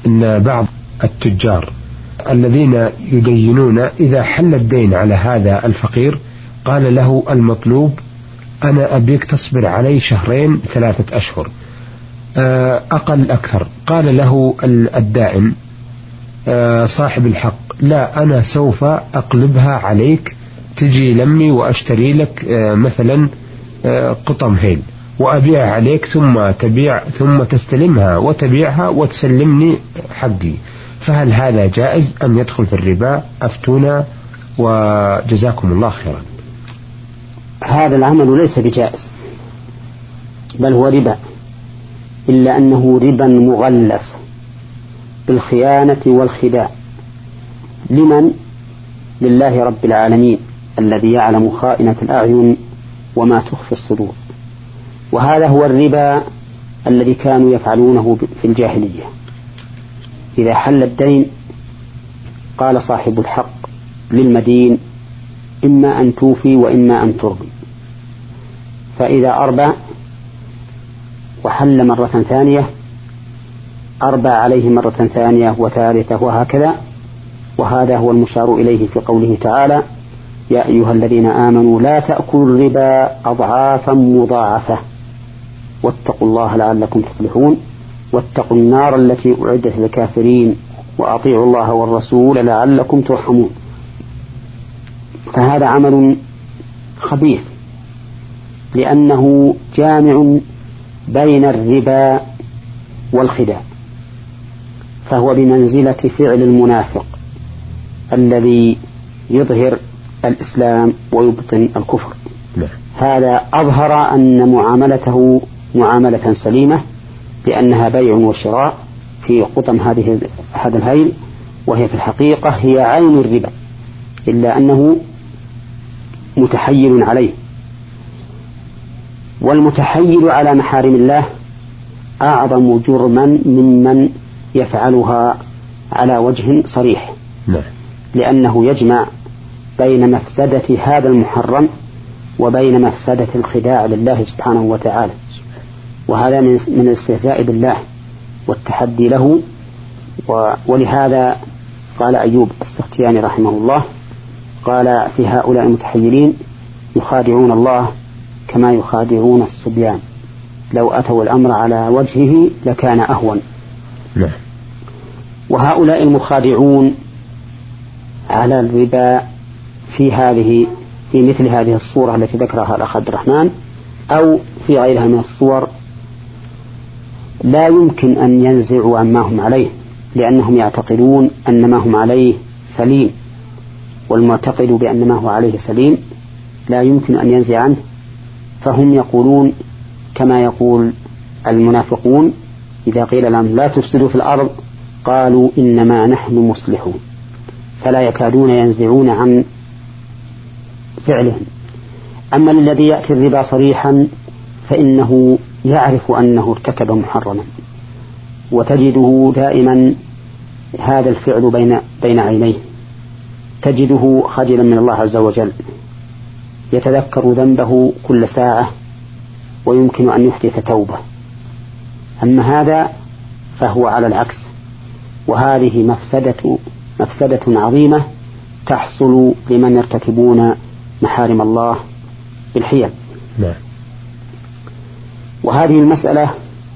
إن بعض التجار الذين يدينون إذا حل الدين على هذا الفقير قال له المطلوب أنا أبيك تصبر علي 2 3 أشهر أقل أكثر. قال له الدائن صاحب الحق لا، أنا سوف أقلبها عليك، تجي لمي وأشتري لك مثلا قطم هيل وأبيع عليك، ثم تبيع ثم تستلمها وتبيعها وتسلمني حقي. فهل هذا جائز أم يدخل في الربا؟ أفتونا وجزاكم الله خيرا. هذا العمل ليس بجائز، بل هو ربا، إلا أنه ربا مغلف بالخيانة والخداع. لمن؟ لله رب العالمين الذي يعلم خائنة الأعين وما تخفي الصدور. وهذا هو الربا الذي كانوا يفعلونه في الجاهلية. إذا حل الدين قال صاحب الحق للمدين إما أن توفي وإما أن ترضي، فإذا أربى وحل مرة ثانية أربى عليه مرة ثانية وثالثة وهكذا. وهذا هو المشار إليه في قوله تعالى يا أيها الذين آمنوا لا تأكلوا الربا أضعافا مضاعفة واتقوا الله لعلكم تفلحون واتقوا النار التي أعدت للكافرين وأطيعوا الله والرسول لعلكم ترحمون. فهذا عمل خبيث لأنه جامع بين الربا والخداع، فهو بمنزلة فعل المنافق الذي يظهر الإسلام ويبطن الكفر. هذا أظهر أن معاملته معاملة سليمة لأنها بيع وشراء في قطم هذا الهيل، وهي في الحقيقة هي عين الربا، إلا أنه متحيل عليه. والمتحيل على محارم الله أعظم جرما ممن يفعلها على وجه صريح، لأنه يجمع بين مفسدة هذا المحرم وبين مفسدة الخداع لله سبحانه وتعالى، وهذا من الاستهزاء بالله والتحدي له. ولهذا قال أيوب السختياني رحمه الله قال في هؤلاء المتحيلين يخادعون الله كما يخادعون الصبيان، لو أتوا الأمر على وجهه لكان أهون. وهؤلاء المخادعون على الربا في مثل هذه الصورة التي ذكرها الأخ عبد الرحمن أو في غيرها من الصور لا يمكن أن ينزعوا عما هم عليه، لأنهم يعتقدون أن ما هم عليه سليم، والمعتقد بأن ما هو عليه سليم لا يمكن أن ينزع عنه. فهم يقولون كما يقول المنافقون إذا قيل لهم لا تفسدوا في الأرض قالوا إنما نحن مصلحون، فلا يكادون ينزعون عن فعلهم. أما الذي يأتي الربا صريحا فإنه يعرف أنه ارتكب محرما، وتجده دائما هذا الفعل بين عينيه، تجده خجلا من الله عز وجل، يتذكر ذنبه كل ساعة ويمكن أن يحدث توبة. أما هذا فهو على العكس، وهذه مفسدة عظيمة تحصل لمن يرتكبون محارم الله بالحيل. وهذه المسألة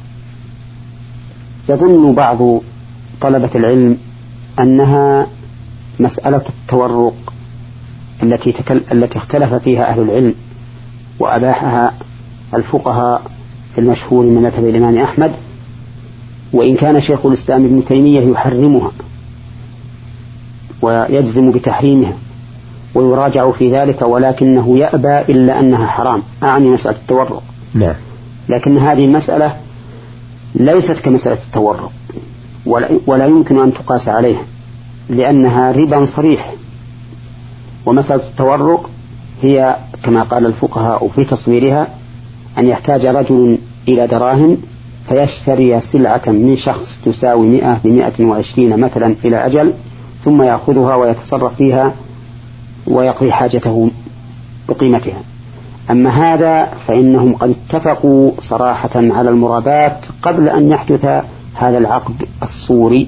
يظن بعض طلبة العلم أنها مسألة التورق التي اختلف فيها أهل العلم وأباحها الفقهاء في المشهور من مذهب الإمام أحمد، وإن كان شيخ الإسلام ابن تيمية يحرمها ويجزم بتحريمها ويراجع في ذلك، ولكنه يأبى إلا أنها حرام، أعني مسألة التورق. لكن هذه المسألة ليست كمسألة التورق ولا يمكن أن تقاس عليها لأنها ربا صريح. ومسألة التورق هي كما قال الفقهاء في تصويرها أن يحتاج رجل إلى دراهم فيشتري سلعة من شخص تساوي 100 ب120 مثلا إلى أجل، ثم يأخذها ويتصرف فيها ويقضي حاجته بقيمتها. أما هذا فإنهم قد اتفقوا صراحة على المرابات قبل أن يحدث هذا العقد الصوري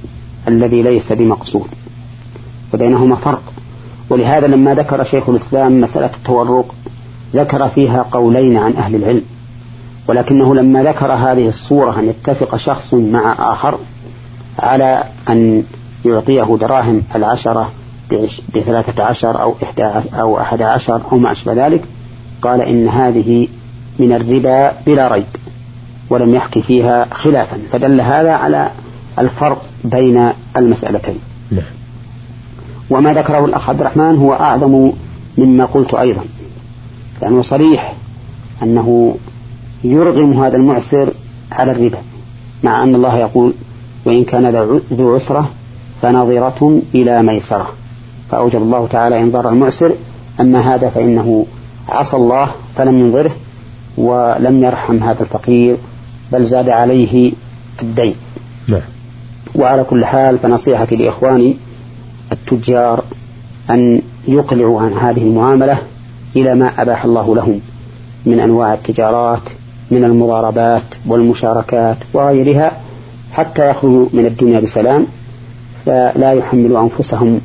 الذي ليس بمقصود، وبينهما فرق. ولهذا لما ذكر شيخ الإسلام مسألة التورق ذكر فيها قولين عن أهل العلم، ولكنه لما ذكر هذه الصورة أن يتفق شخص مع آخر على أن يعطيه دراهم 10 ب13 أو 11 أو ما أشبه ذلك، قال إن هذه من الربا بلا ريب، ولم يحكي فيها خلافا، فدل هذا على الفرق بين المسألتين. وما ذكره الأخ عبد الرحمن هو أعظم مما قلت أيضا، لأنه صريح أنه يرغم هذا المعسر على الربا، مع أن الله يقول وإن كان ذو عسرة فنظرة إلى ميسرة، فأوجب الله تعالى إنظار المعسر. أما هذا فإنه عصى الله فلم ينظره ولم يرحم هذا الفقير، بل زاد عليه الدين. وعلى كل حال فنصيحتي لإخواني التجار أن يقلعوا عن هذه المعاملة إلى ما أباح الله لهم من أنواع التجارات من المضاربات والمشاركات وغيرها، حتى يخرجوا من الدنيا بسلام، فلا يحملوا أنفسهم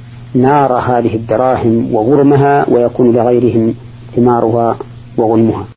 نار هذه الدراهم وغرمها، ويكون لغيرهم ثمارها وغنمها.